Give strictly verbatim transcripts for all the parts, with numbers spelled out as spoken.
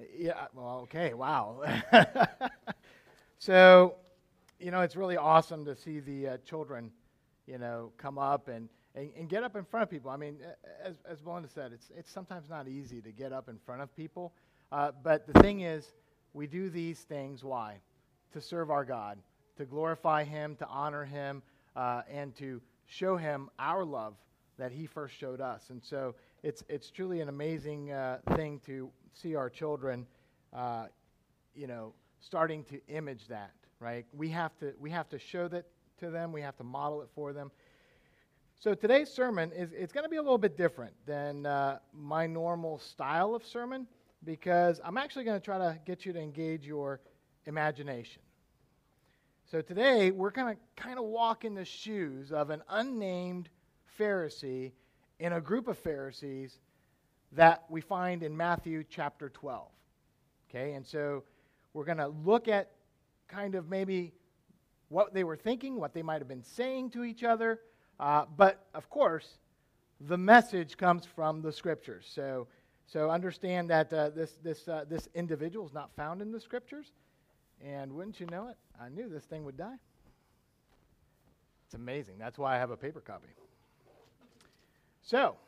Yeah, well, okay, wow. So, you know, it's really awesome to see the uh, children, you know, come up and, and, and get up in front of people. I mean, a- as, as Belinda said, it's, it's sometimes not easy to get up in front of people. Uh, but the thing is, we do these things, why? To serve our God, to glorify Him, to honor Him, uh, and to show Him our love that He first showed us. And so it's, it's truly an amazing uh, thing to see our children, uh, you know, starting to image that, right? We have to we have to show that to them. We have to model it for them. So today's sermon is it's going to be a little bit different than uh, my normal style of sermon because I'm actually going to try to get you to engage your imagination. So today we're going to kind of walk in the shoes of an unnamed Pharisee in a group of Pharisees that we find in Matthew chapter twelve. Okay, and so we're going to look at kind of maybe what they were thinking, what they might have been saying to each other. Uh, but, of course, the message comes from the Scriptures. So so understand that uh, this this uh, this individual is not found in the Scriptures. And wouldn't you know it, I knew this thing would die. It's amazing. That's why I have a paper copy. So,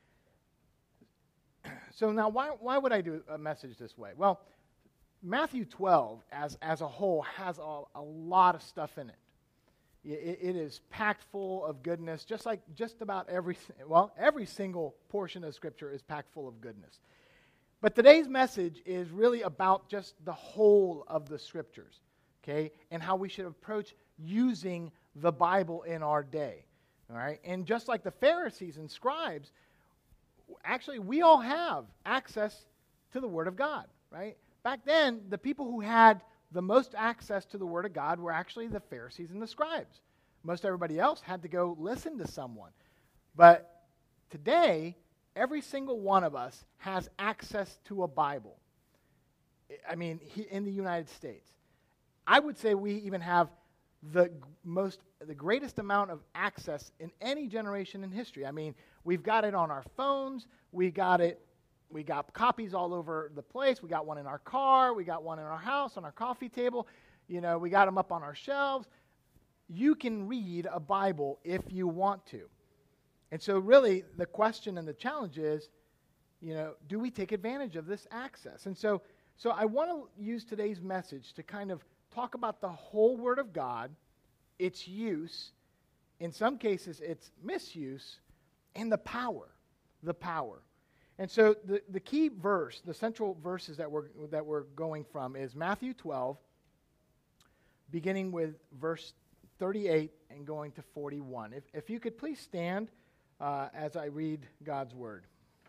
so now why why would I do a message this way? Well, Matthew twelve, as, as a whole, has a, a lot of stuff in it. it. It is packed full of goodness, just like just about every, well, every single portion of Scripture is packed full of goodness. But today's message is really about just the whole of the Scriptures, okay, and how we should approach using the Bible in our day, all right? And just like the Pharisees and scribes, actually, we all have access to the Word of God, right? Back then, the people who had the most access to the Word of God were actually the Pharisees and the scribes. Most everybody else had to go listen to someone. But today, every single one of us has access to a Bible. I mean, he, in the United States. I would say we even have the most, the greatest amount of access in any generation in history. I mean, we've got it on our phones. We got it. We got copies all over the place. We got one in our car. We got one in our house, on our coffee table. You know, we got them up on our shelves. You can read a Bible if you want to. And so really the question and the challenge is, you know, do we take advantage of this access? And so, so I want to use today's message to kind of talk about the whole Word of God, its use, in some cases its misuse, and the power, the power. And so the, the key verse, the central verses that we're, that we're going from is Matthew twelve, beginning with verse thirty-eight and going to forty-one. If, if you could please stand uh, as I read God's Word.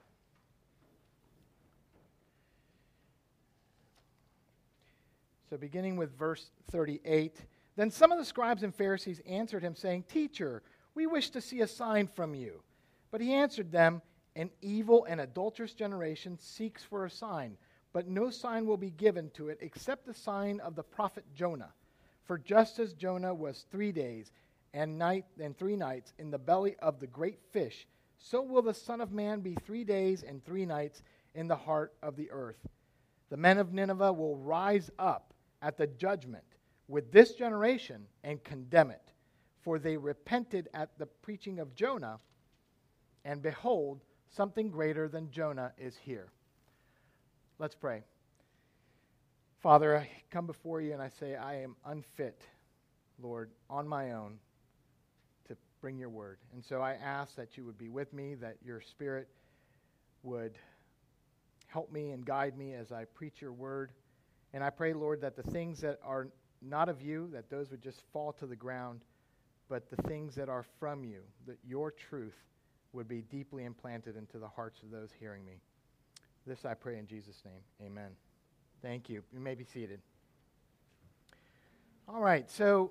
So beginning with verse thirty-eight, then some of the scribes and Pharisees answered him, saying, Teacher, we wish to see a sign from you. But he answered them, An evil and adulterous generation seeks for a sign, but no sign will be given to it except the sign of the prophet Jonah. For just as Jonah was three days and night and three nights in the belly of the great fish, so will the Son of Man be three days and three nights in the heart of the earth. The men of Nineveh will rise up at the judgment with this generation and condemn it, for they repented at the preaching of Jonah, and behold, something greater than Jonah is here. Let's pray. Father, I come before you and I say I am unfit, Lord, on my own to bring your word. And so I ask that you would be with me, that your Spirit would help me and guide me as I preach your word. And I pray, Lord, that the things that are not of you, that those would just fall to the ground, but the things that are from you, that your truth would be deeply implanted into the hearts of those hearing me. This I pray in Jesus' name. Amen. Thank you. You may be seated. All right, so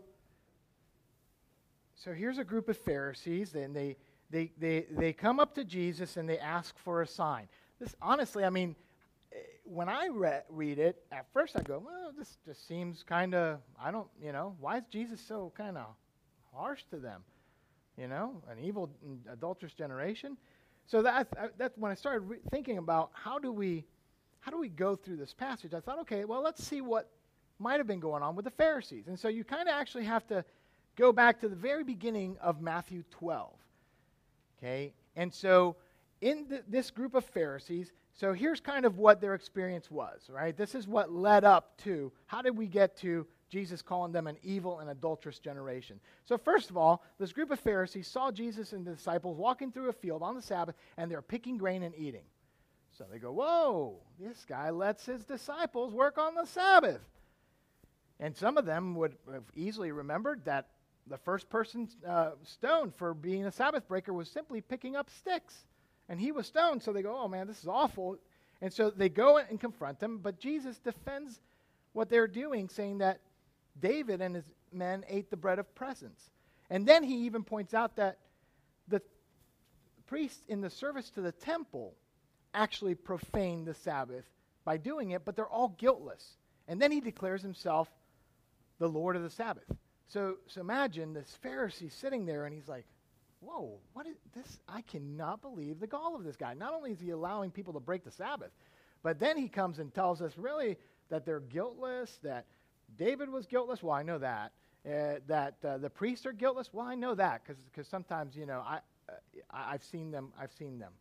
so here's a group of Pharisees, and they they they they come up to Jesus and they ask for a sign. This honestly, I mean, when I re- read it, at first I go, well, this just seems kind of, I don't, you know, why is Jesus so kind of harsh to them? You know, an evil, adulterous generation. So that, that's when I started re- thinking about how do we, how do we go through this passage? I thought, okay, well, let's see what might have been going on with the Pharisees. And so you kind of actually have to go back to the very beginning of Matthew twelve. Okay? And so in th- this group of Pharisees, so here's kind of what their experience was, right? This is what led up to, how did we get to Jesus calling them an evil and adulterous generation? So first of all, this group of Pharisees saw Jesus and the disciples walking through a field on the Sabbath, and they're picking grain and eating. So they go, whoa, this guy lets his disciples work on the Sabbath. And some of them would have easily remembered that the first person uh, stoned for being a Sabbath breaker was simply picking up sticks. And he was stoned, so they go, oh man, this is awful. And so they go and confront him, but Jesus defends what they're doing, saying that David and his men ate the bread of presence. And then he even points out that the priests in the service to the temple actually profaned the Sabbath by doing it, but they're all guiltless. And then he declares himself the Lord of the Sabbath. So, so imagine this Pharisee sitting there, and he's like, whoa, what is this? I cannot believe the gall of this guy. Not only is he allowing people to break the Sabbath, but then he comes and tells us really that they're guiltless, that David was guiltless. Well, I know that. Uh, that uh, the priests are guiltless. Well, I know that because sometimes, you know, I, uh, I've seen them. I've seen them.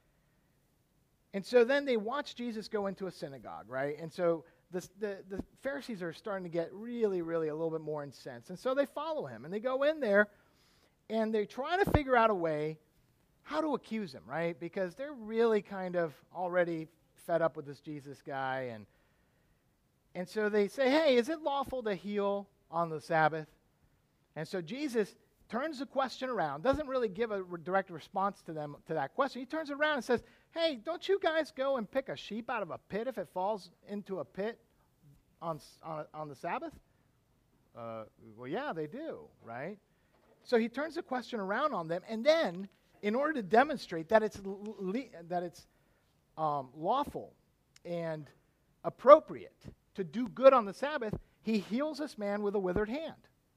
And so then they watch Jesus go into a synagogue, right? And so this, the, the Pharisees are starting to get really, really a little bit more incensed. And so they follow him, and they go in there, and they try to figure out a way how to accuse him, right? Because they're really kind of already fed up with this Jesus guy. And, and so they say, hey, is it lawful to heal on the Sabbath? And so Jesus turns the question around, doesn't really give a re- direct response to them to that question. He turns it around and says, hey, don't you guys go and pick a sheep out of a pit if it falls into a pit on on, on the Sabbath? Uh, well, yeah, they do, right? So he turns the question around on them, and then, in order to demonstrate that it's le- that it's um, lawful and appropriate to do good on the Sabbath, he heals this man with a withered hand.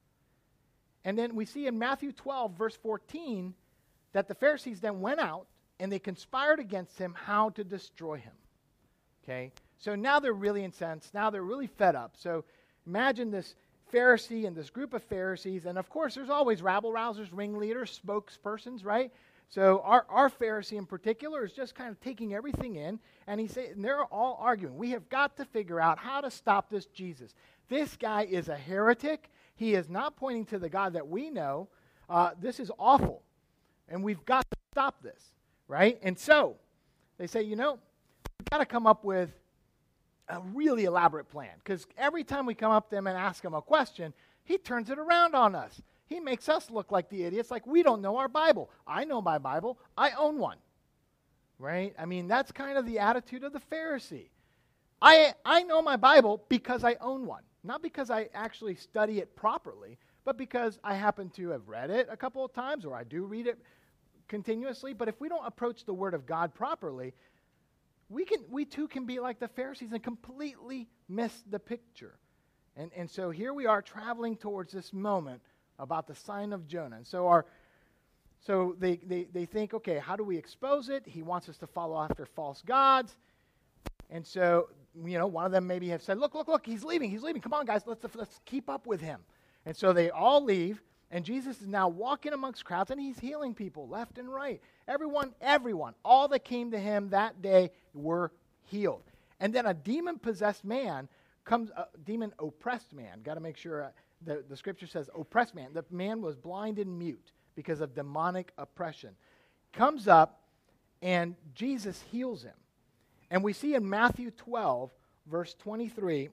And then we see in Matthew twelve, verse fourteen, that the Pharisees then went out and they conspired against him how to destroy him. Okay? So now they're really incensed. Now they're really fed up. So imagine this Pharisee and this group of Pharisees. And of course, there's always rabble-rousers, ringleaders, spokespersons, right? So our, our Pharisee in particular is just kind of taking everything in. And, he say, and they're all arguing. We have got to figure out how to stop this Jesus. This guy is a heretic. He is not pointing to the God that we know. Uh, this is awful. And we've got to stop this. Right? And so they say, you know, we've got to come up with a really elaborate plan. Because every time we come up to him and ask him a question, he turns it around on us. He makes us look like the idiots, like we don't know our Bible. I know my Bible. I own one. Right? I mean, that's kind of the attitude of the Pharisee. I, I know my Bible because I own one. Not because I actually study it properly, but because I happen to have read it a couple of times, or I do read it continuously. But if we don't approach the Word of God properly, we can we too can be like the Pharisees and completely miss the picture. And and so here we are traveling towards this moment about the sign of Jonah. And so our so they, they, they think, okay, how do we expose it? He wants us to follow after false gods. And so, you know, one of them maybe have said, look, look, look, he's leaving, he's leaving. Come on, guys, let's let's keep up with him. And so they all leave. And Jesus is now walking amongst crowds, and he's healing people left and right. Everyone, everyone, all that came to him that day were healed. And then a demon-possessed man comes, a demon-oppressed man. Got to make sure uh, the, the scripture says oppressed man. The man was blind and mute because of demonic oppression. Comes up, and Jesus heals him. And we see in Matthew twelve, verse twenty-three,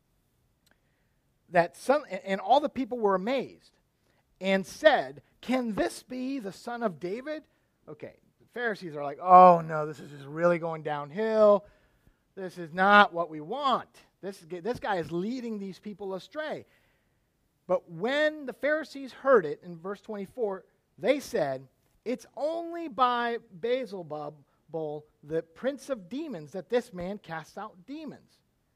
that some, and all the people were amazed and said, can this be the son of David? Okay, the Pharisees are like, oh no, this is just really going downhill. This is not what we want. This, this guy is leading these people astray. But when the Pharisees heard it, in verse twenty-four, they said, it's only by Beelzebul, the prince of demons, that this man casts out demons.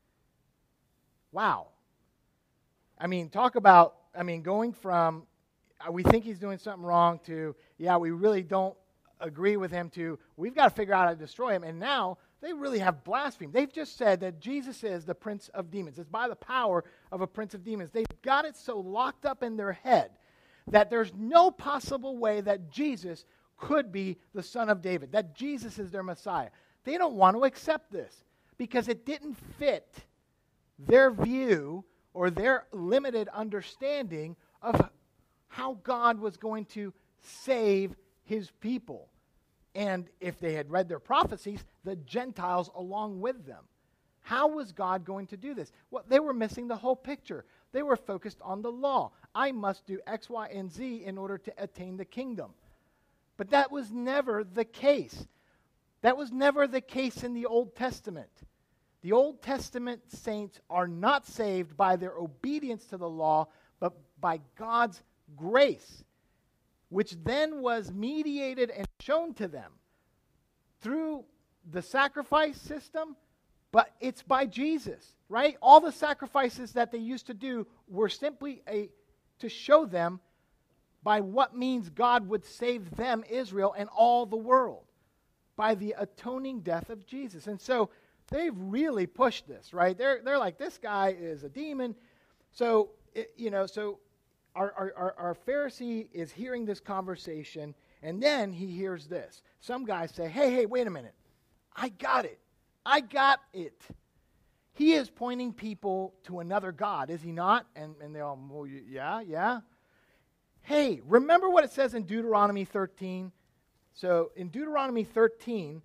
Wow. I mean, talk about, I mean, going from we think he's doing something wrong to, yeah, we really don't agree with him to, we've got to figure out how to destroy him. And now they really have blasphemed. They've just said that Jesus is the prince of demons. It's by the power of a prince of demons. They've got it so locked up in their head that there's no possible way that Jesus could be the Son of David, that Jesus is their Messiah. They don't want to accept this because it didn't fit their view or their limited understanding of how God was going to save his people. And if they had read their prophecies, the Gentiles along with them. How was God going to do this? Well, they were missing the whole picture. They were focused on the law. I must do X, Y, and Z in order to attain the kingdom. But that was never the case. That was never the case in the Old Testament. The Old Testament saints are not saved by their obedience to the law, but by God's grace, which then was mediated and shown to them through the sacrifice system, but it's by Jesus, right? All the sacrifices that they used to do were simply a to show them by what means God would save them, Israel, and all the world, by the atoning death of Jesus. And so they've really pushed this, right? They're they're like, this guy is a demon. So, it, you know, so our, our, our Pharisee is hearing this conversation, and then he hears this. Some guys say, hey, hey, wait a minute. I got it. I got it. He is pointing people to another God, is he not? And, and they're all, well, yeah, yeah. Hey, remember what it says in Deuteronomy thirteen? So in Deuteronomy thirteen,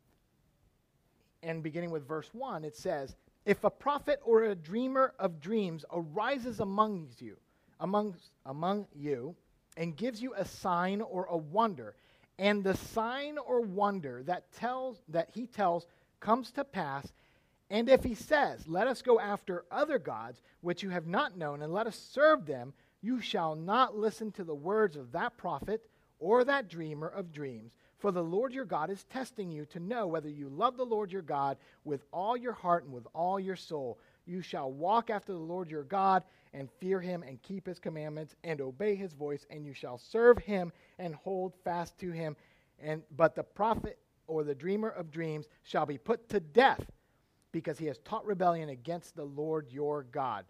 and beginning with verse one, it says, if a prophet or a dreamer of dreams arises among you, among, among you, and gives you a sign or a wonder, and the sign or wonder that tells that he tells comes to pass, and if he says, let us go after other gods which you have not known, and let us serve them, you shall not listen to the words of that prophet or that dreamer of dreams. For the Lord your God is testing you to know whether you love the Lord your God with all your heart and with all your soul. You shall walk after the Lord your God and fear him and keep his commandments and obey his voice, and you shall serve him and hold fast to him. And but the prophet or the dreamer of dreams shall be put to death because he has taught rebellion against the Lord your God.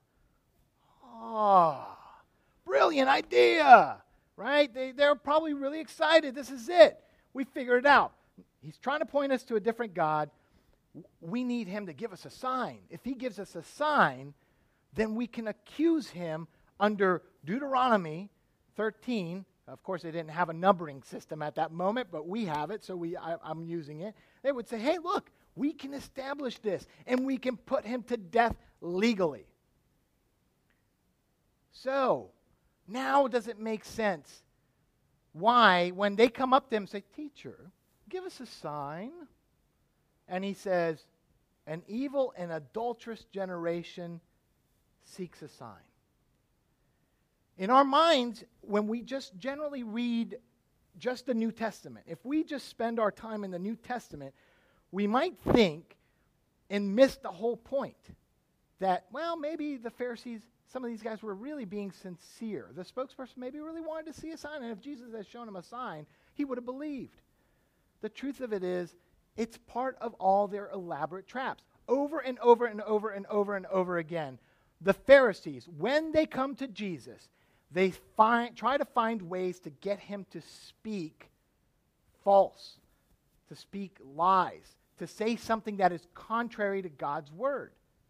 Ah, brilliant idea, right? They, they're probably really excited. This is it. We figured it out. He's trying to point us to a different God. We need him to give us a sign. If he gives us a sign, then we can accuse him under Deuteronomy thirteen. Of course, they didn't have a numbering system at that moment, but we have it, so we I, I'm using it. They would say, hey, look, we can establish this, and we can put him to death legally. So, now does it make sense why, when they come up to him and say, teacher, give us a sign, and he says, an evil and adulterous generation seeks a sign. In our minds, when we just generally read just the New Testament, if we just spend our time in the New Testament, we might think and miss the whole point that, well, maybe the Pharisees, some of these guys were really being sincere. The spokesperson maybe really wanted to see a sign, and if Jesus had shown him a sign, he would have believed. The truth of it is, it's part of all their elaborate traps. Over and over and over and over and over again, the Pharisees, when they come to Jesus, they find, try to find ways to get him to speak false, to speak lies, to say something that is contrary to God's word.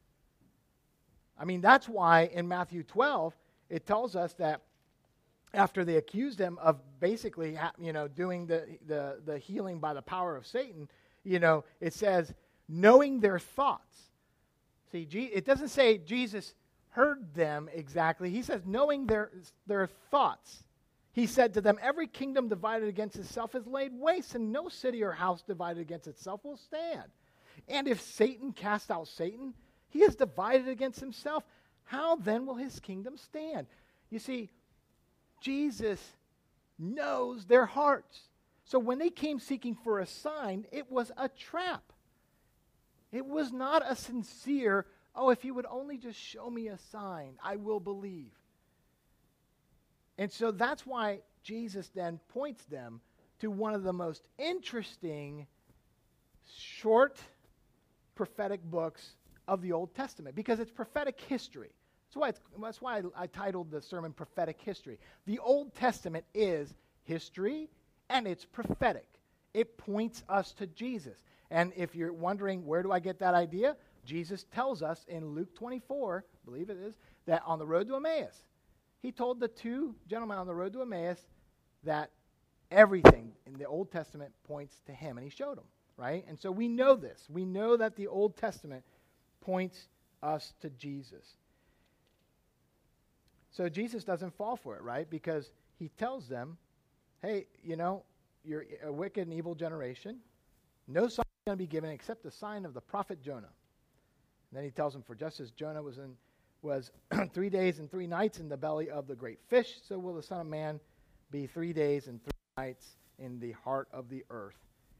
I mean, that's why in Matthew twelve, it tells us that after they accused him of basically, you know, doing the, the, the healing by the power of Satan, you know, it says, knowing their thoughts. See, it doesn't say Jesus heard them exactly. He says, knowing their, their thoughts. He said to them, every kingdom divided against itself is laid waste, and no city or house divided against itself will stand. And if Satan cast out Satan, he is divided against himself. How then will his kingdom stand? You see, Jesus knows their hearts. So when they came seeking for a sign, it was a trap. It was not a sincere, oh, if you would only just show me a sign, I will believe. And so that's why Jesus then points them to one of the most interesting, short, prophetic books of the Old Testament because it's prophetic history. That's why, it's, that's why I, I titled the sermon Prophetic History. The Old Testament is history and it's prophetic. It points us to Jesus. And if you're wondering, where do I get that idea? Jesus tells us in Luke twenty-four, I believe it is, that on the road to Emmaus, he told the two gentlemen on the road to Emmaus that everything in the Old Testament points to him, and he showed them, right? And so we know this. We know that the Old Testament points us to Jesus. So Jesus doesn't fall for it, right? Because he tells them, hey, you know, you're a wicked and evil generation. No sign is going to be given except the sign of the prophet Jonah. And then he tells them, for just as Jonah was in was three days and three nights in the belly of the great fish, so will the Son of Man be three days and three nights in the heart of the earth.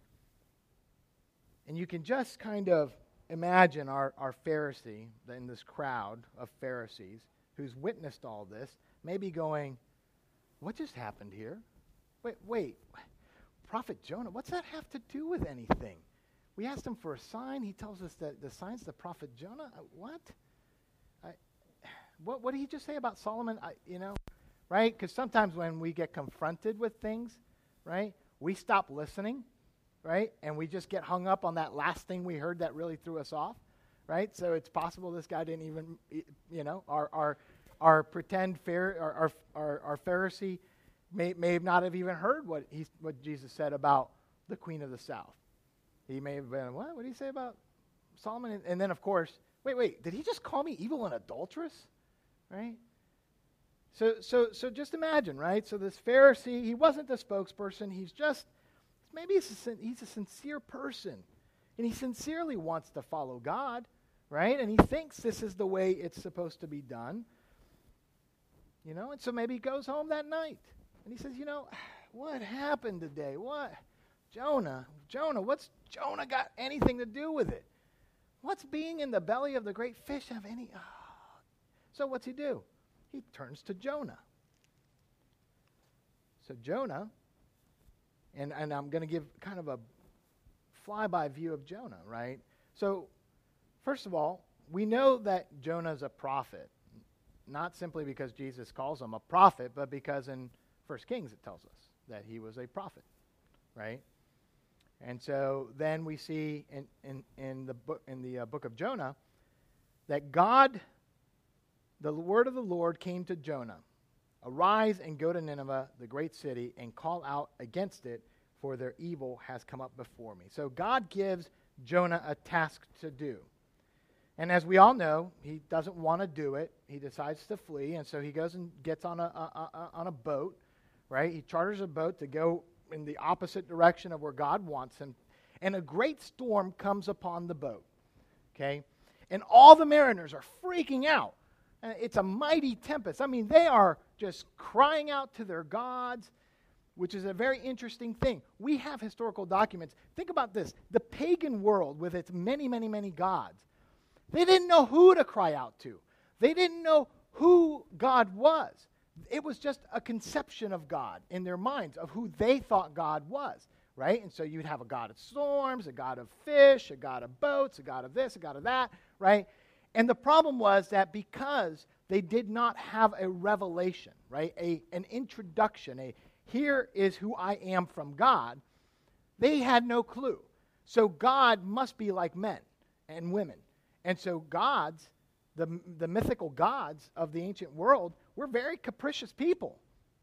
And you can just kind of imagine our, our Pharisee in this crowd of Pharisees who's witnessed all this, maybe going, what just happened here? Wait, wait, Prophet Jonah, what's that have to do with anything? We asked him for a sign. He tells us that the sign's the prophet Jonah. Uh, what? I, what? What did he just say about Solomon? I, you know, right? Because sometimes when we get confronted with things, right, we stop listening, right, and we just get hung up on that last thing we heard that really threw us off, right? So it's possible this guy didn't even, you know, our our our pretend fair, our our our, our Pharisee may may not have even heard what he what Jesus said about the Queen of the South. He may have been, what? What did he say about Solomon? And, and then, of course, wait, wait, did he just call me evil and adulterous? Right? So, so, so just imagine, right? So this Pharisee, he wasn't the spokesperson. He's just, maybe he's a, he's a sincere person. And he sincerely wants to follow God, right? And he thinks this is the way it's supposed to be done. You know, and so maybe he goes home that night. And he says, you know, what happened today? What? Jonah, Jonah, what's Jonah got anything to do with it? What's being in the belly of the great fish have any... Oh. So what's he do? He turns to Jonah. So Jonah, and, and I'm going to give kind of a flyby view of Jonah, right? So first of all, we know that Jonah's a prophet, not simply because Jesus calls him a prophet, but because in First Kings it tells us that he was a prophet, right? And so then we see in, in, in the book in the uh, book of Jonah that God, the word of the Lord came to Jonah, arise and go to Nineveh, the great city, and call out against it, for their evil has come up before me. So God gives Jonah a task to do. And as we all know, he doesn't want to do it. He decides to flee, and so he goes and gets on a, a, a on a boat, right? He charters a boat to go in the opposite direction of where God wants him. And a great storm comes upon the boat, okay? And all the mariners are freaking out. And it's a mighty tempest. I mean, they are just crying out to their gods, which is a very interesting thing. We have historical documents. Think about this. The pagan world with its many, many, many gods, they didn't know who to cry out to. They didn't know who God was. It was just a conception of God in their minds of who they thought God was, right? And so you'd have a god of storms, a god of fish, a god of boats, a god of this, a god of that, right? And the problem was that because they did not have a revelation, right, a an introduction, a here is who I am from God, they had no clue. So God must be like men and women. And so gods, the, the mythical gods of the ancient world, were very capricious people.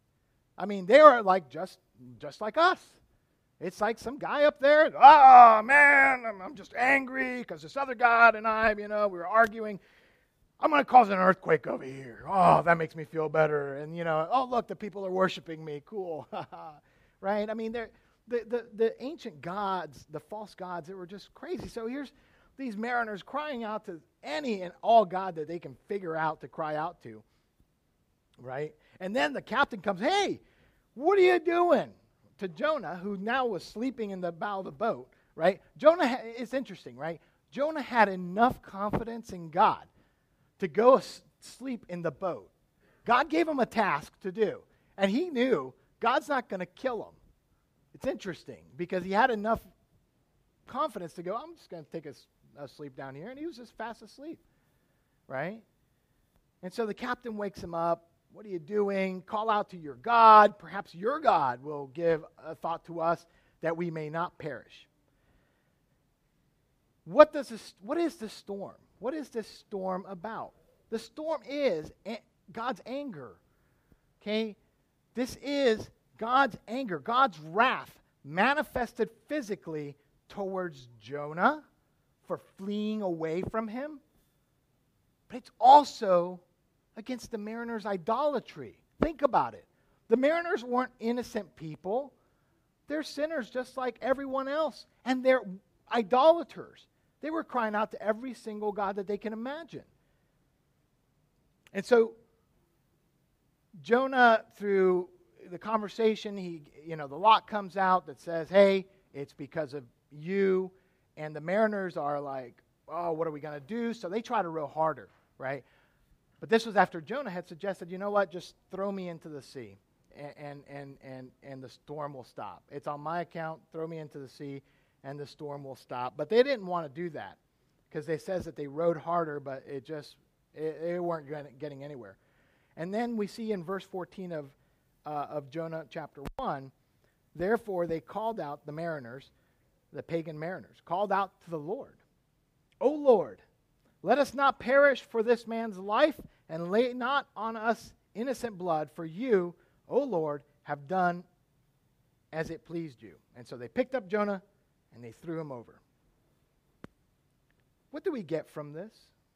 I mean, they are like just, just like us. It's like some guy up there, oh, man, I'm, I'm just angry because this other god and I, you know, we were arguing. I'm going to cause an earthquake over here. Oh, that makes me feel better. And, you know, oh, look, the people are worshiping me. Cool. Right? I mean, they're, the, the, the ancient gods, the false gods, they were just crazy. So here's these mariners crying out to any and all God that they can figure out to cry out to. Right? And then the captain comes, hey, what are you doing? To Jonah, who now was sleeping in the bow of the boat, right? Jonah, ha- it's interesting, right? Jonah had enough confidence in God to go s- sleep in the boat. God gave him a task to do, and he knew God's not going to kill him. It's interesting, because he had enough confidence to go, I'm just going to take a s- asleep down here, and he was just fast asleep, right? And so the captain wakes him up. What are you doing? Call out to your God. Perhaps your God will give a thought to us that we may not perish. What does this, what is this storm? What is this storm about? The storm is a- God's anger. Okay? This is God's anger, God's wrath manifested physically towards Jonah for fleeing away from him. But it's also against the mariners' idolatry. Think about it. The mariners weren't innocent people. They're sinners just like everyone else. And they're idolaters. They were crying out to every single god that they can imagine. And so Jonah, through the conversation, he, you know, the lot comes out that says, hey, it's because of you. And the mariners are like, oh, what are we going to do? So they try to row harder, right? But this was after Jonah had suggested, you know what, just throw me into the sea, and and and and, and the storm will stop. It's on my account, throw me into the sea, and the storm will stop. But they didn't want to do that, because they says that they rowed harder, but it just, it, they weren't getting anywhere. And then we see in verse fourteen of, uh, of Jonah chapter one, therefore they called out the mariners, the pagan mariners, called out to the Lord, O Lord, let us not perish for this man's life, and lay not on us innocent blood, for you, O Lord, have done as it pleased you. And so they picked up Jonah, and they threw him over. What do we get from this?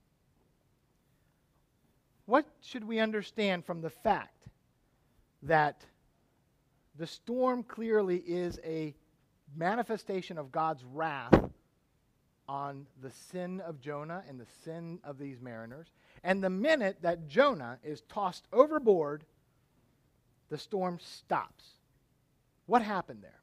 What should we understand from the fact that the storm clearly is a manifestation of God's wrath on the sin of Jonah and the sin of these mariners? And the minute that Jonah is tossed overboard, the storm stops. What happened there?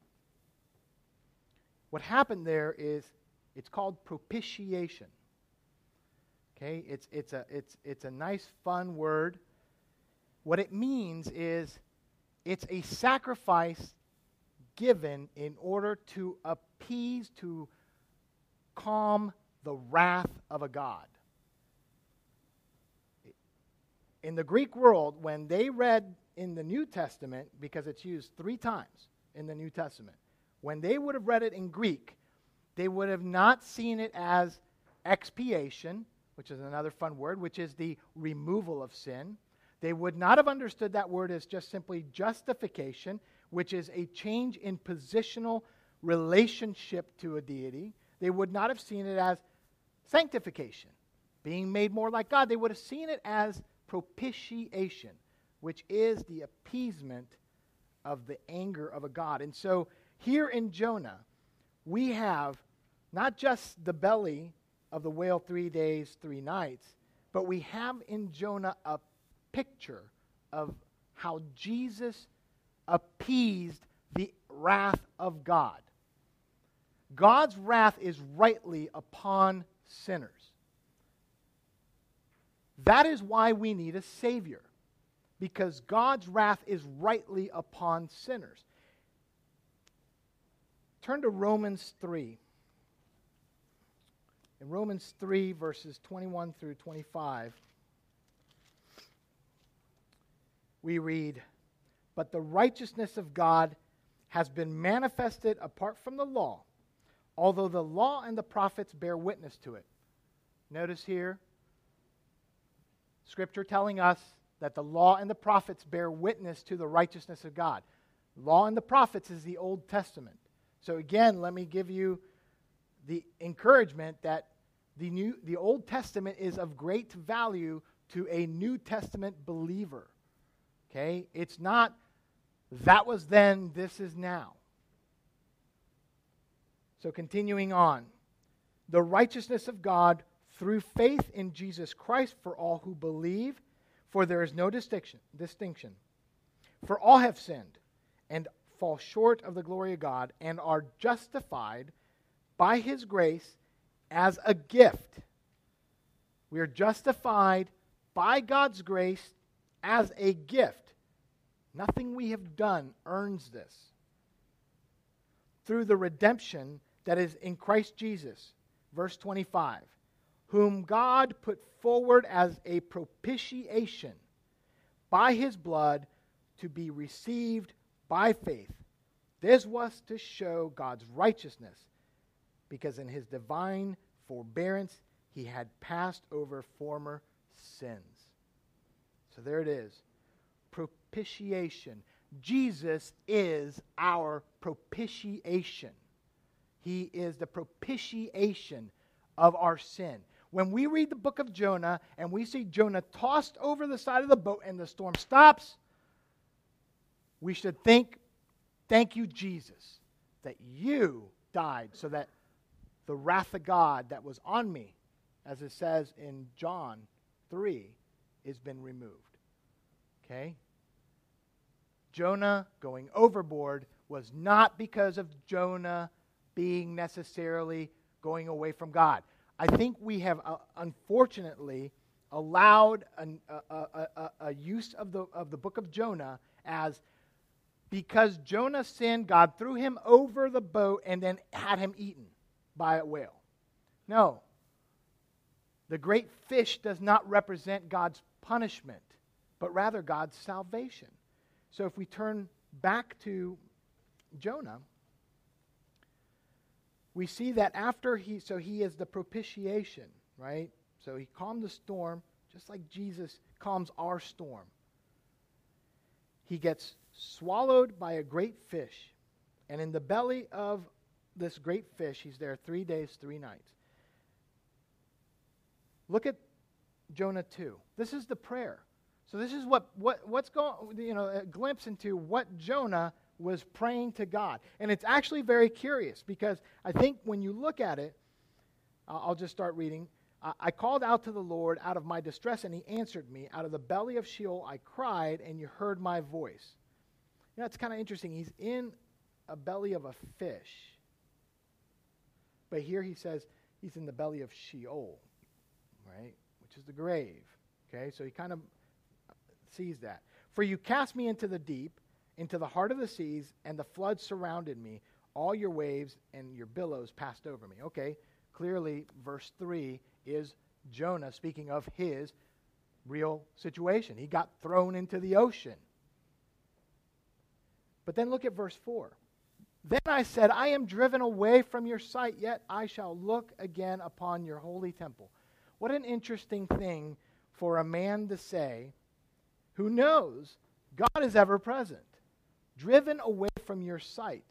What happened there is, it's called propitiation. Okay, it's it's a it's it's a nice fun word. What it means is, it's a sacrifice given in order to appease, to calm the wrath of a god. In the Greek world, when they read in the New Testament, because it's used three times in the New Testament, when they would have read it in Greek, they would have not seen it as expiation, which is another fun word, which is the removal of sin. They would not have understood that word as just simply justification, which is a change in positional relationship to a deity. They would not have seen it as sanctification, being made more like God. They would have seen it as propitiation, which is the appeasement of the anger of a god. And so here in Jonah, we have not just the belly of the whale three days, three nights, but we have in Jonah a picture of how Jesus appeased the wrath of God. God's wrath is rightly upon sinners. That is why we need a Savior, because God's wrath is rightly upon sinners. Turn to Romans three. In Romans three, verses twenty-one through twenty-five, we read, "But the righteousness of God has been manifested apart from the law, although the law and the prophets bear witness to it." Notice here, Scripture telling us that the law and the prophets bear witness to the righteousness of God. Law and the prophets is the Old Testament. So again, let me give you the encouragement that the new, the Old Testament is of great value to a New Testament believer. Okay? It's not, that was then, this is now. So continuing on. The righteousness of God through faith in Jesus Christ for all who believe, for there is no distinction, distinction. For all have sinned and fall short of the glory of God, and are justified by His grace as a gift. We are justified by God's grace as a gift. Nothing we have done earns this. Through the redemption that is in Christ Jesus, verse twenty-five, whom God put forward as a propitiation by his blood to be received by faith. This was to show God's righteousness, because in his divine forbearance he had passed over former sins. So there it is. Propitiation. Jesus is our propitiation. He is the propitiation of our sin. When we read the book of Jonah and we see Jonah tossed over the side of the boat and the storm stops, we should think, thank you, Jesus, that you died so that the wrath of God that was on me, as it says in John three, has been removed. Okay? Jonah going overboard was not because of Jonah being necessarily going away from God. I think we have, uh, unfortunately, allowed an, a, a, a, a use of the, of the book of Jonah as because Jonah sinned, God threw him over the boat and then had him eaten by a whale. No. The great fish does not represent God's punishment, but rather God's salvation. So if we turn back to Jonah, we see that after he, so he is the propitiation, right? So he calmed the storm, just like Jesus calms our storm. He gets swallowed by a great fish, and in the belly of this great fish, he's there three days, three nights. Look at Jonah two. This is the prayer. So this is what, what what's going, you know, a glimpse into what Jonah was praying to God. And it's actually very curious because I think when you look at it, uh, I'll just start reading. Uh, I called out to the Lord out of my distress, and he answered me. Out of the belly of Sheol I cried, and you heard my voice. You know, it's kind of interesting. He's in a belly of a fish. But here he says he's in the belly of Sheol, right, which is the grave. Okay, so he kind of sees that. For you cast me into the deep, into the heart of the seas, and the flood surrounded me. All your waves and your billows passed over me. Okay, clearly verse three is Jonah speaking of his real situation. He got thrown into the ocean. But then look at verse four. Then I said, I am driven away from your sight, yet I shall look again upon your holy temple. What an interesting thing for a man to say who knows God is ever present. Driven away from your sight.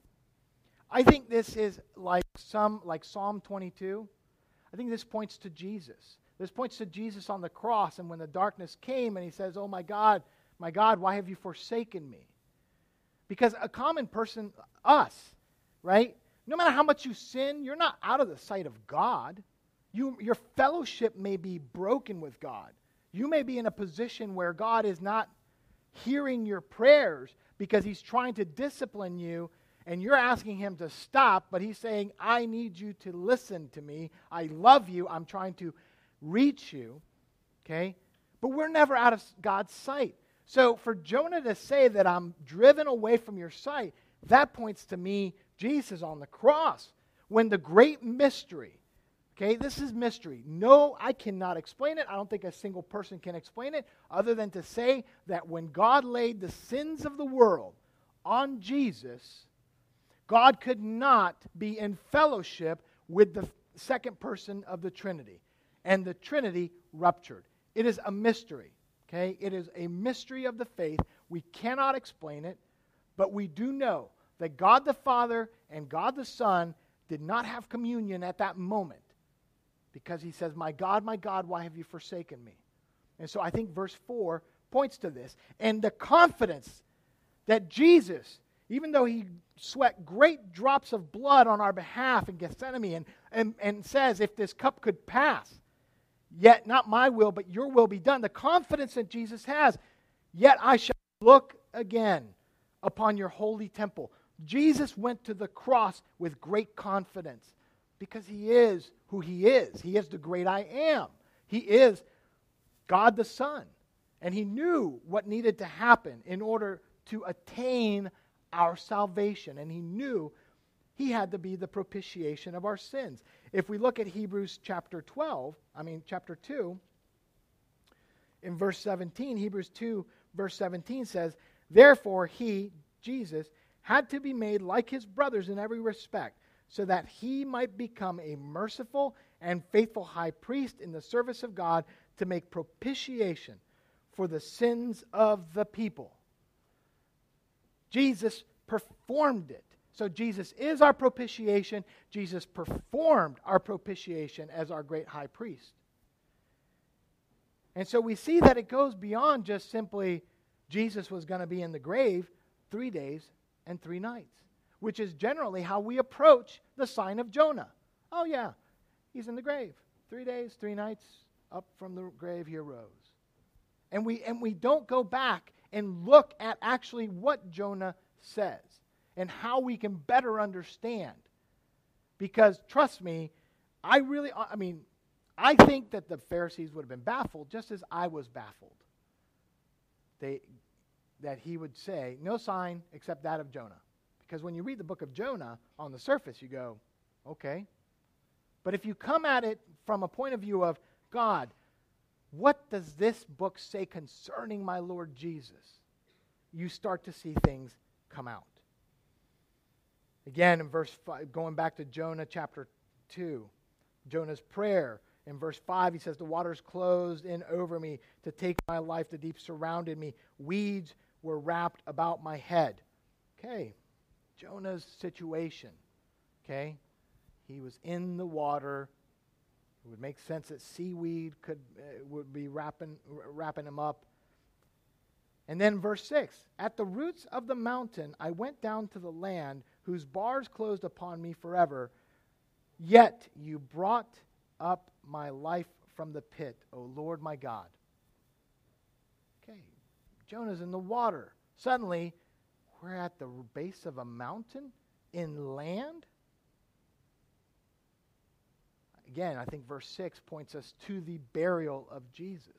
I think this is like some like Psalm twenty-two. I think this points to Jesus. This points to Jesus on the cross, and when the darkness came and he says, oh my God, my God, why have you forsaken me? Because a common person, us, right? No matter how much you sin, you're not out of the sight of God. You, your fellowship may be broken with God. You may be in a position where God is not hearing your prayers because he's trying to discipline you and you're asking him to stop, but he's saying, I need you to listen to me. I love you. I'm trying to reach you. Okay? But we're never out of God's sight. So for Jonah to say that I'm driven away from your sight, that points to me, Jesus on the cross, when the great mystery, okay, this is mystery. No, I cannot explain it. I don't think a single person can explain it other than to say that when God laid the sins of the world on Jesus, God could not be in fellowship with the second person of the Trinity. And the Trinity ruptured. It is a mystery. Okay? It is a mystery of the faith. We cannot explain it, but we do know that God the Father and God the Son did not have communion at that moment because he says, my God, my God, why have you forsaken me? And so I think verse four points to this. And the confidence that Jesus, even though he sweat great drops of blood on our behalf in Gethsemane and, and, and says, if this cup could pass, yet not my will, but your will be done. The confidence that Jesus has, yet I shall look again upon your holy temple. Jesus went to the cross with great confidence because he is who he is. He is the great I am. He is God the Son. And he knew what needed to happen in order to attain our salvation. And he knew he had to be the propitiation of our sins. If we look at Hebrews chapter twelve, I mean chapter two, in verse seventeen, Hebrews two, verse seventeen says, therefore he, Jesus, had to be made like his brothers in every respect, so that he might become a merciful and faithful high priest in the service of God to make propitiation for the sins of the people. Jesus performed it. So Jesus is our propitiation. Jesus performed our propitiation as our great high priest. And so we see that it goes beyond just simply Jesus was going to be in the grave three days and three nights, which is generally how we approach the sign of Jonah. Oh yeah, he's in the grave. Three days, three nights, up from the grave he arose. And we and we don't go back and look at actually what Jonah says and how we can better understand. Because trust me, I really, I mean, I think that the Pharisees would have been baffled just as I was baffled. They, that he would say, no sign except that of Jonah. Because when you read the book of Jonah, on the surface you go, okay. But if you come at it from a point of view of, God, what does this book say concerning my Lord Jesus? You start to see things come out. Again, in verse five, going back to Jonah chapter two, Jonah's prayer. In verse five, he says, the waters closed in over me to take my life. The deep surrounded me. Weeds were wrapped about my head. Okay, Jonah's situation. Okay, he was in the water. It would make sense that seaweed could uh, would be wrapping wrapping him up. And then verse six, at the roots of the mountain I went down to the land whose bars closed upon me forever. Yet you brought up my life from the pit, O Lord my God. Okay, Jonah's in the water. Suddenly, we're at the base of a mountain in land. Again, I think verse six points us to the burial of Jesus.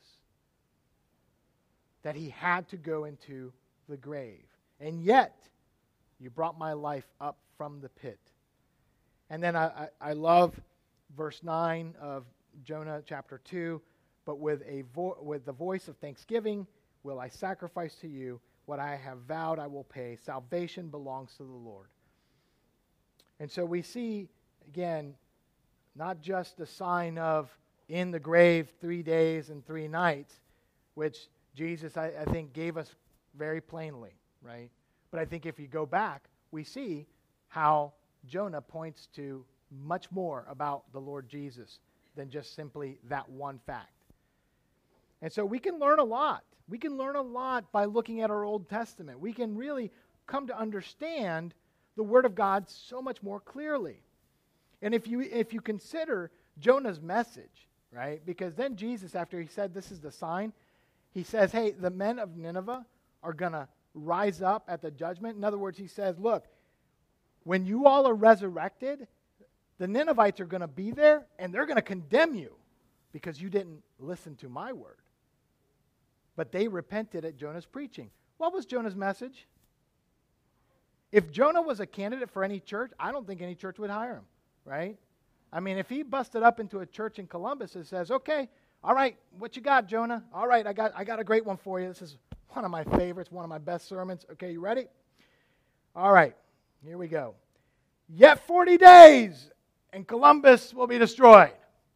That he had to go into the grave. And yet, you brought my life up from the pit. And then I, I, I love verse nine of Jonah chapter two. But with a vo- with the voice of thanksgiving will I sacrifice to you. What I have vowed I will pay. Salvation belongs to the Lord. And so we see, again, not just the sign of in the grave three days and three nights, which Jesus, I, I think, gave us very plainly, right? But I think if you go back, we see how Jonah points to much more about the Lord Jesus than just simply that one fact. And so we can learn a lot. We can learn a lot by looking at our Old Testament. We can really come to understand the Word of God so much more clearly. And if you if you consider Jonah's message, right? Because then Jesus, after he said this is the sign, he says, hey, the men of Nineveh are going to rise up at the judgment. In other words, he says, look, when you all are resurrected, the Ninevites are going to be there, and they're going to condemn you because you didn't listen to my word. But they repented at Jonah's preaching. What was Jonah's message? If Jonah was a candidate for any church, I don't think any church would hire him, right? I mean, if he busted up into a church in Columbus and says, okay, all right, what you got, Jonah? All right, I got I got a great one for you. This is one of my favorites, one of my best sermons. Okay, you ready? All right, here we go. Yet forty days, and Columbus will be destroyed.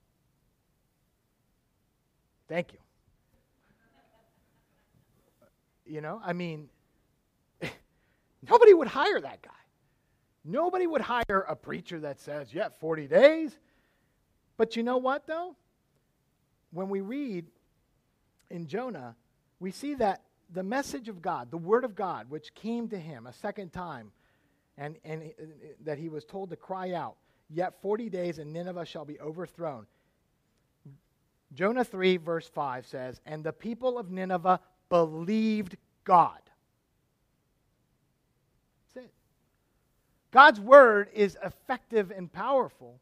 Thank you. You know, I mean, nobody would hire that guy. Nobody would hire a preacher that says, yet forty days. But you know what, though? When we read in Jonah, we see that the message of God, the word of God, which came to him a second time, and, and uh, that he was told to cry out, yet forty days and Nineveh shall be overthrown. Jonah three verse five says, and the people of Nineveh believed God. That's it. God's word is effective and powerful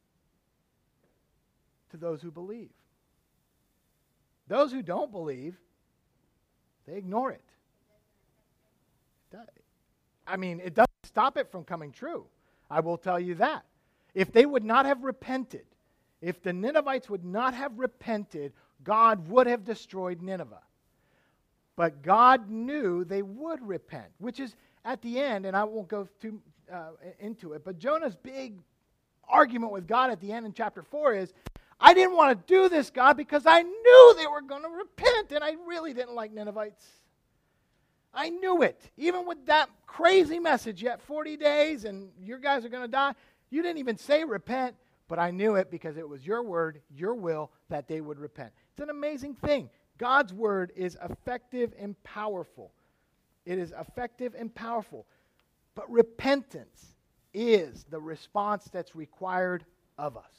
to those who believe. Those who don't believe, they ignore it. I mean, it doesn't stop it from coming true. I will tell you that. If they would not have repented, if the Ninevites would not have repented, God would have destroyed Nineveh. But God knew they would repent, which is at the end, and I won't go too uh, into it, but Jonah's big argument with God at the end in chapter four is, I didn't want to do this, God, because I knew they were going to repent, and I really didn't like Ninevites. I knew it. Even with that crazy message, yet forty days and your guys are going to die, you didn't even say repent, but I knew it because it was your word, your will, that they would repent. It's an amazing thing. God's word is effective and powerful. It is effective and powerful. But repentance is the response that's required of us.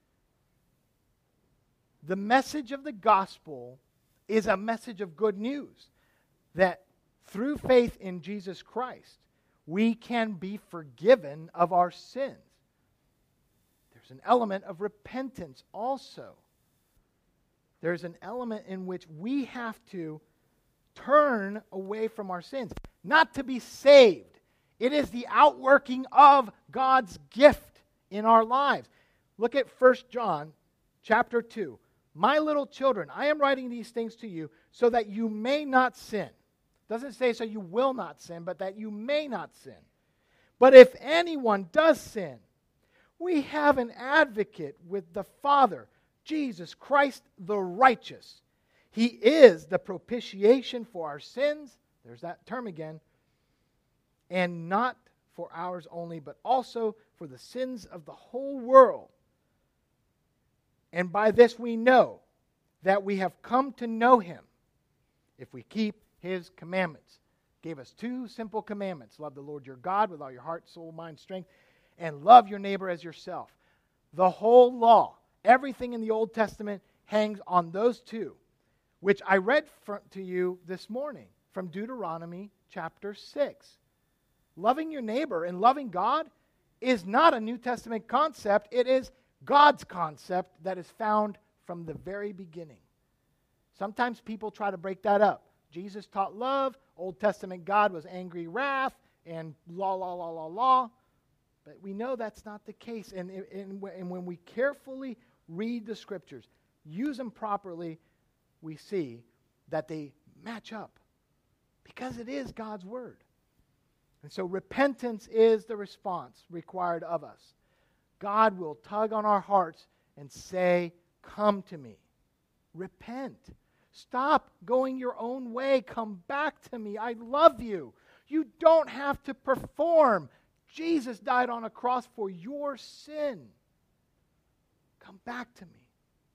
The message of the gospel is a message of good news, that through faith in Jesus Christ, we can be forgiven of our sins. There's an element of repentance also. There's an element in which we have to turn away from our sins, not to be saved. It is the outworking of God's gift in our lives. Look at First John chapter two. My little children, I am writing these things to you so that you may not sin. Doesn't say so you will not sin, but that you may not sin. But if anyone does sin, we have an advocate with the Father, Jesus Christ the righteous. He is the propitiation for our sins, there's that term again, and not for ours only, but also for the sins of the whole world. And by this we know that we have come to know Him, if we keep His commandments. Gave us two simple commandments. Love the Lord your God with all your heart, soul, mind, strength, and love your neighbor as yourself. The whole law, everything in the Old Testament hangs on those two, which I read for, to you this morning from Deuteronomy chapter six. Loving your neighbor and loving God is not a New Testament concept. It is God's concept that is found from the very beginning. Sometimes people try to break that up. Jesus taught love. Old Testament God was angry wrath and law, law, law, law, law. But we know that's not the case. And, and, and when we carefully read the Scriptures, use them properly, we see that they match up because it is God's Word. And so repentance is the response required of us. God will tug on our hearts and say, come to me. Repent. Stop going your own way. Come back to me. I love you. You don't have to perform. Jesus died on a cross for your sin. Come back to me.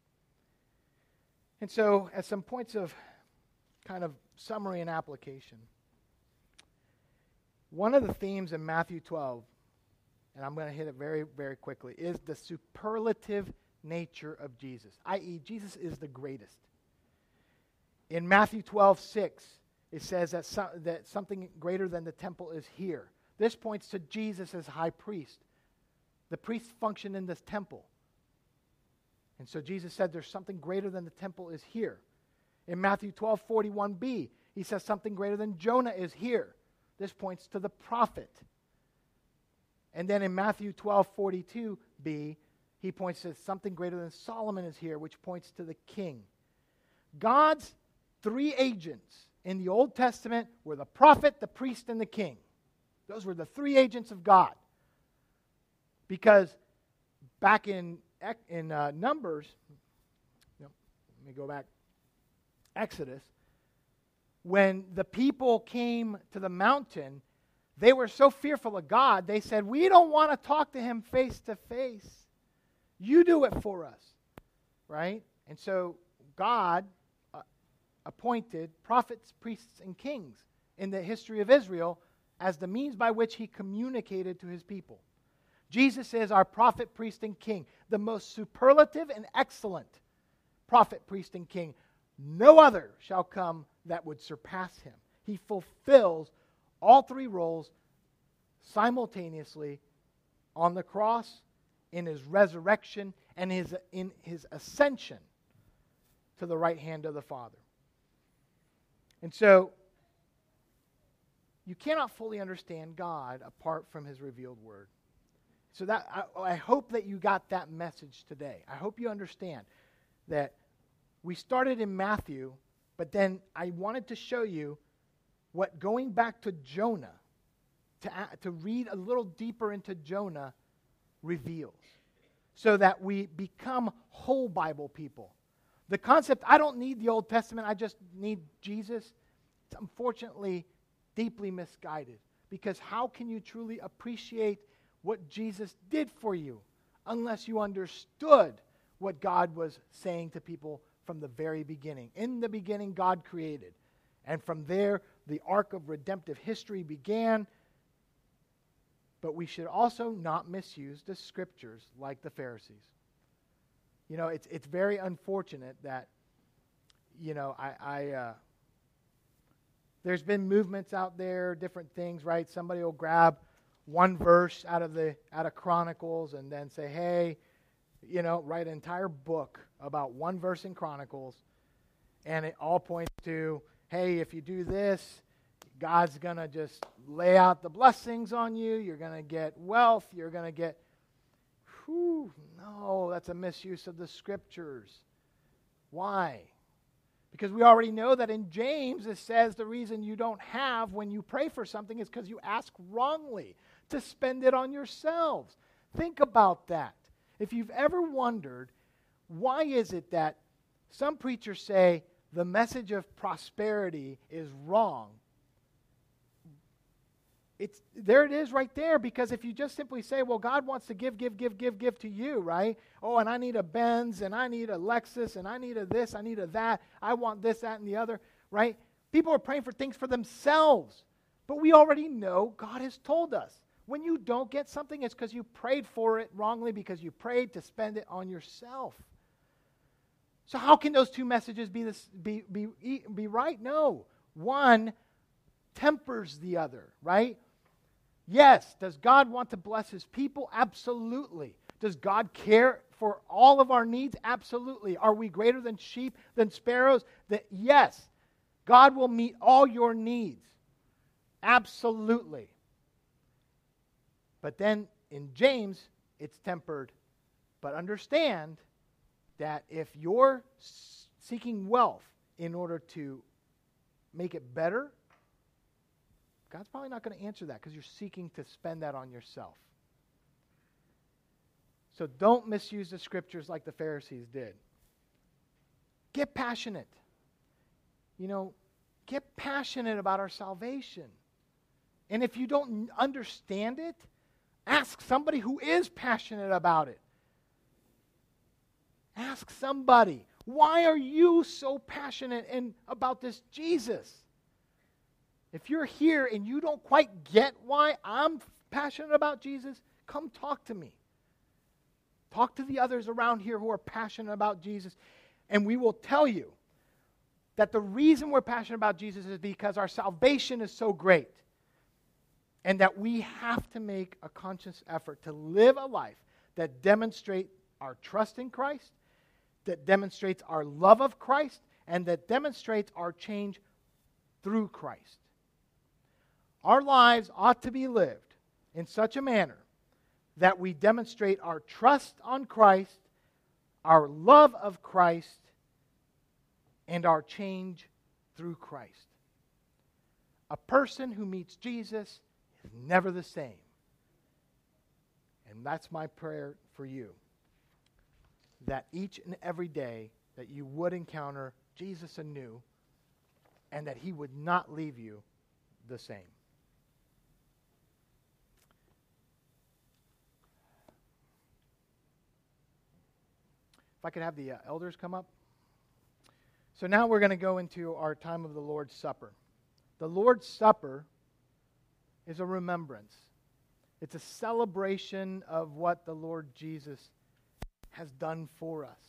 And so, at some points of kind of summary and application, one of the themes in Matthew twelve, and I'm going to hit it very, very quickly, is the superlative nature of Jesus, that is, Jesus is the greatest. In Matthew twelve six, it says that, so, that something greater than the temple is here. This points to Jesus as high priest. The priests function in this temple. And so Jesus said there's something greater than the temple is here. In Matthew twelve forty-one b, he says something greater than Jonah is here. This points to the prophet. And then in Matthew twelve forty-two b, he points to something greater than Solomon is here, which points to the king. God's three agents in the Old Testament were the prophet, the priest, and the king. Those were the three agents of God. Because back in, in uh, Numbers, no, let me go back, Exodus, when the people came to the mountain, they were so fearful of God, they said, we don't want to talk to Him face to face. You do it for us, right? And so God uh, appointed prophets, priests, and kings in the history of Israel as the means by which He communicated to His people. Jesus is our prophet, priest, and king, the most superlative and excellent prophet, priest, and king. No other shall come that would surpass Him. He fulfills all three roles simultaneously on the cross, in His resurrection, and his, in His ascension to the right hand of the Father. And so, you cannot fully understand God apart from His revealed Word. So that I, I hope that you got that message today. I hope you understand that we started in Matthew, but then I wanted to show you what going back to Jonah, to, to read a little deeper into Jonah, reveals, so that we become whole Bible people. The concept, I don't need the Old Testament, I just need Jesus, it's unfortunately deeply misguided. Because how can you truly appreciate what Jesus did for you unless you understood what God was saying to people from the very beginning? In the beginning, God created. And from there, the arc of redemptive history began. But we should also not misuse the scriptures like the Pharisees. You know, it's it's very unfortunate that, you know, I, I uh, there's been movements out there, different things, right? Somebody will grab one verse out of the out of Chronicles and then say, hey, you know, write an entire book about one verse in Chronicles, and it all points to, hey, if you do this, God's going to just lay out the blessings on you. You're going to get wealth. You're going to get, whew, no, that's a misuse of the scriptures. Why? Because we already know that in James it says the reason you don't have when you pray for something is because you ask wrongly to spend it on yourselves. Think about that. If you've ever wondered, why is it that some preachers say the message of prosperity is wrong? It's, there it is right there, because if you just simply say, well, God wants to give, give, give, give, give to you, right? Oh, and I need a Benz, and I need a Lexus, and I need a this, I need a that, I want this, that, and the other, right? People are praying for things for themselves. But we already know God has told us. When you don't get something, it's because you prayed for it wrongly, because you prayed to spend it on yourself. So how can those two messages be, this, be, be, be right? No. One tempers the other, right? Yes, does God want to bless his people? Absolutely. Does God care for all of our needs? Absolutely. Are we greater than sheep, than sparrows? That yes, God will meet all your needs. Absolutely. But then in James, it's tempered. But understand that if you're seeking wealth in order to make it better, God's probably not going to answer that because you're seeking to spend that on yourself. So don't misuse the scriptures like the Pharisees did. Get passionate. You know, get passionate about our salvation. And if you don't understand it, ask somebody who is passionate about it. Ask somebody, why are you so passionate in, about this Jesus? If you're here and you don't quite get why I'm passionate about Jesus, come talk to me. Talk to the others around here who are passionate about Jesus, and we will tell you that the reason we're passionate about Jesus is because our salvation is so great, and that we have to make a conscious effort to live a life that demonstrates our trust in Christ, that demonstrates our love of Christ, and that demonstrates our change through Christ. Our lives ought to be lived in such a manner that we demonstrate our trust on Christ, our love of Christ, and our change through Christ. A person who meets Jesus is never the same. And that's my prayer for you. That each and every day that you would encounter Jesus anew, and that he would not leave you the same. If I could have the uh, elders come up. So now we're going to go into our time of the Lord's Supper. The Lord's Supper is a remembrance. It's a celebration of what the Lord Jesus has done for us.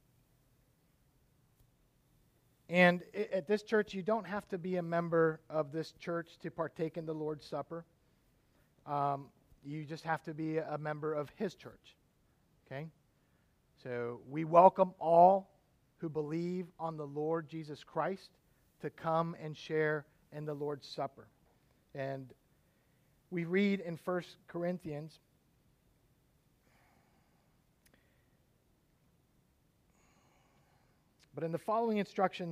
And it, at this church, you don't have to be a member of this church to partake in the Lord's Supper. Um, you just have to be a member of his church. Okay? So we welcome all who believe on the Lord Jesus Christ to come and share in the Lord's Supper. And we read in First Corinthians But in the following instructions,